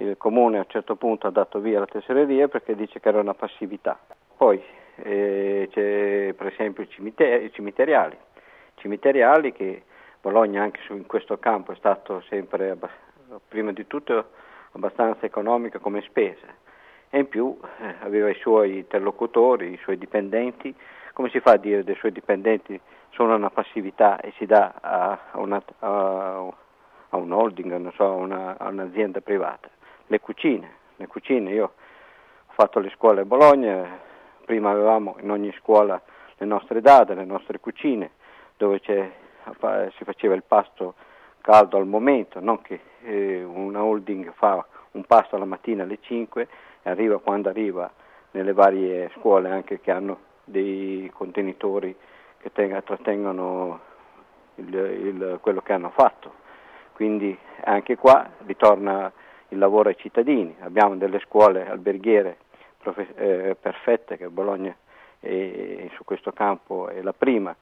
il comune a un certo punto ha dato via la tessereria perché dice che era una passività. Poi c'è per esempio i cimiteriali che Bologna anche in questo campo è stato sempre prima di tutto abbastanza economica come spesa e in più aveva i suoi interlocutori, i suoi dipendenti. Come si fa a dire dei suoi dipendenti sono una passività e si dà a un holding, non so, a un'azienda privata? Le cucine, io ho fatto le scuole a Bologna, prima avevamo in ogni scuola le nostre dade, le nostre cucine, dove si faceva il pasto caldo al momento, non che una holding fa un pasto la mattina alle 5 e arriva quando arriva nelle varie scuole anche che hanno dei contenitori che trattengono quello che hanno fatto. Quindi anche qua ritorna il lavoro ai cittadini. Abbiamo delle scuole alberghiere perfette, che Bologna su questo campo è la prima.